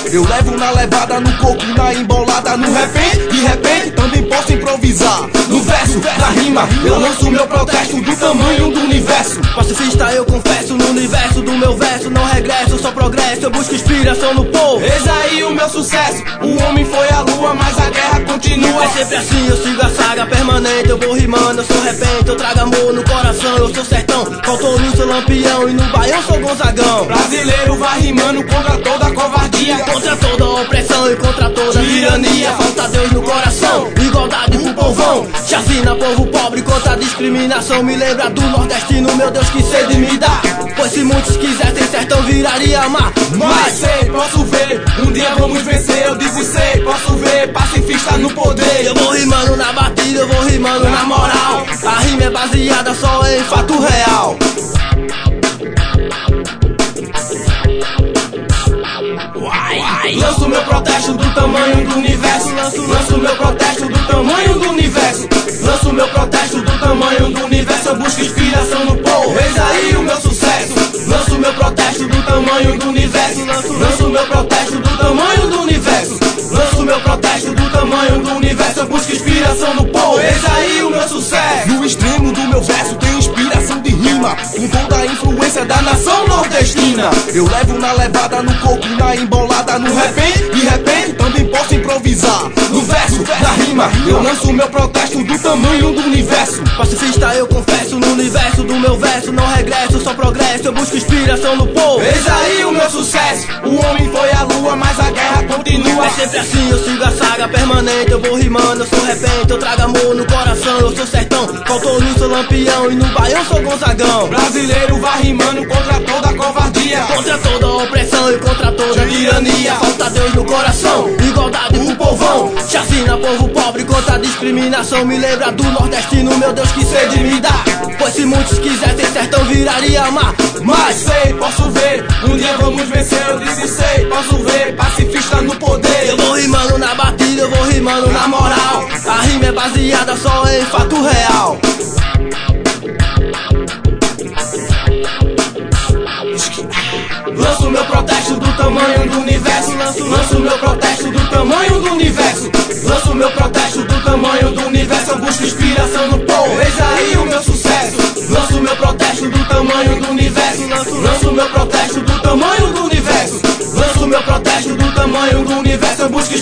Eu levo na levada, no coco, na embolada, no repente, de repente também posso improvisar. No verso, na rima, eu lanço meu protesto do tamanho do universo. Pacifista eu confesso, no universo do meu verso não regresso, só progresso, eu busco inspiração no povo. Eis aí o meu sucesso, o homem foi à lua, mas a guerra continua. É sempre assim, eu sigo a saga permanente, eu vou rimando, eu sou repente, eu trago amor no coração, eu sou sertão, faltou luz, sou lampião, e no Baião sou Gonzagão. Brasileiro vai rimando contra toda a covardia, contra toda a opressão e contra toda a tirania. Falta Deus no coração, igualdade pro povão, chacina povo pobre contra a discriminação. Me lembra do nordestino, meu Deus, que sede me dá, pois se muitos quisessem sertão viraria mar. Mas sei, posso ver, um dia vamos vencer. Eu disse sei, posso ver, pacifista no poder. Eu vou rimando na batida, eu vou rimando na moral, a rima é baseada só em fato real. Lanço meu protesto do tamanho do universo. Lanço meu protesto do tamanho do universo. Lanço meu protesto do tamanho do universo. Eu busco inspiração no povo. Eis aí o meu sucesso. Lanço meu protesto do tamanho do universo. Lanço meu protesto do tamanho do universo. Lanço meu protesto do tamanho do universo. Eu busco inspiração no povo. Eis aí o meu sucesso. No extremo do meu verso tem inspiração de rima, com toda a influência da nação nordestina. Eu levo na levada, no coco, na embolada, no repente, de repente também posso improvisar. No verso, na rima, eu lanço meu protesto do tamanho do universo. Pacifista eu confesso, no universo do meu verso não regresso, só progresso, eu busco inspiração no povo. Eis aí o meu sucesso, o homem foi à lua, mas a guerra continua. É sempre assim, eu sigo a saga permanente, eu vou rimando, eu sou repente, eu trago amor no coração, eu sou sertão, faltou luz, sou lampião, e no Baião sou Gonzagão. Brasileiro vai rimando contra toda a covardia, contra toda a opressão e contra toda a tirania. Falta Deus no coração, igualdade pro povão, chacina povo pobre contra a discriminação. Me lembra do nordestino, meu Deus, que sede me dá, pois se muitos quisessem sertão viraria mar. Mas sei, posso ver, um dia vamos vencer. Eu disse sei, posso ver, pacifista no poder. Eu vou rimando na batida, eu vou rimando na moral, a rima é baseada só em fato real. Lanço meu protesto do tamanho do universo. Lanço meu protesto do tamanho do universo. Lanço meu protesto do tamanho do universo. Eu busco inspiração no povo. Eis aí o meu sucesso. Lanço meu protesto do tamanho do universo. Lanço meu protesto do tamanho do universo. Lanço meu protesto do tamanho do universo. Eu busco